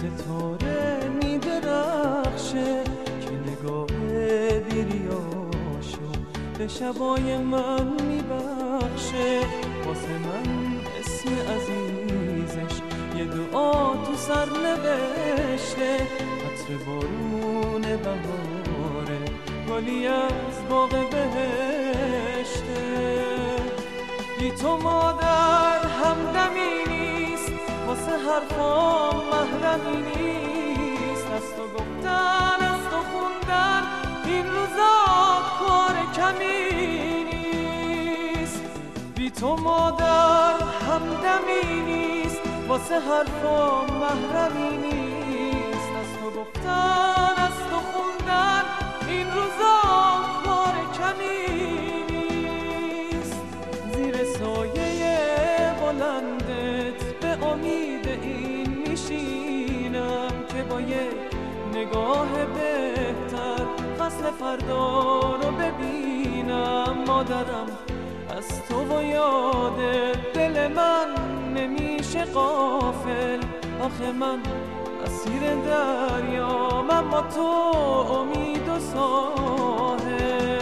ستاره میدرخشه که نگاه بیریاشو به شبای من میبخشه. واسه من اسم عزیزش یه دعا تو سر نوشته، عطر بارون بهاره گلی از باغ بهشته. بی تو مادر همدمی نیست، واسه حرفام محرمی نیست. از تو گفتن از تو خوندن این روزا کار کمی نیست. بی تو مادر همدمی نیست، واسه حرفام محرمی نیست. از تو گفتن از تو خوندن این روزا کار کمی نیست. زیر سایه بلندت به امید این میشینم که با یک نگاه بهتر فصل فردا رو ببینم. مادرم از تو و یادت دل من نمیشه غافل. آخه من اسیر دریام اما تو امید و ساحل.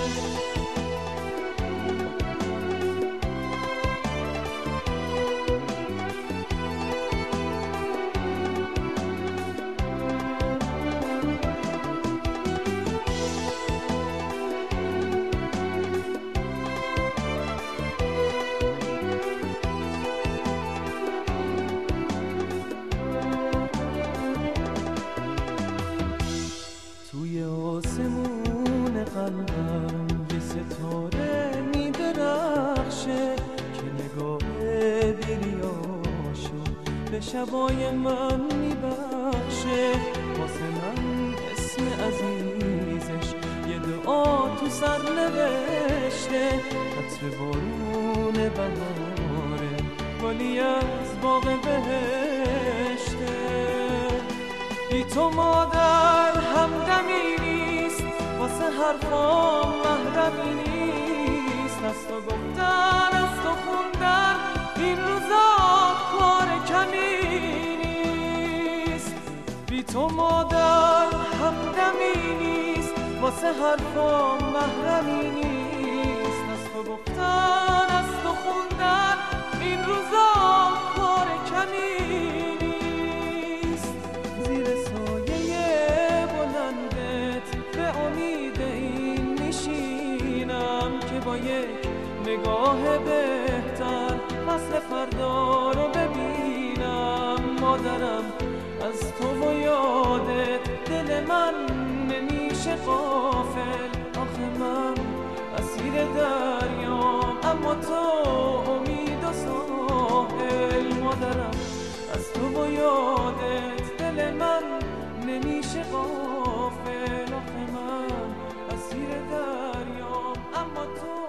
توی آسمون قلبم یه ستاره میدرخشه که نگاه بیریاشو به شبای من میبخشه. واسه من اسم عزیزش یه دعا تو سر نوشته، عطر بارون بهاره گلی از باغ بهشته. بی تو مادر همدمی نیست، واسه حرفام محرمی نیست. از تو گفتن از تو خوندن این روزا کار کمی نیست. بی تو مادر همدمی نیست، واسه حرفام محرمی نیست. از تو گفتن از تو خوندن این روزا کار کمی نیست. زیر سایه بلندت به امید این میشینم که با یک نگاه بهتر فصل فردا رو ببینم. مادرم از تو و یادت دل من نمیشه غافل. آخه من اسیر دریام اما تو امید و ساحل. مادرم از تو و یادت دل من نمیشه غافل. آخه من اسیر دریام اما تو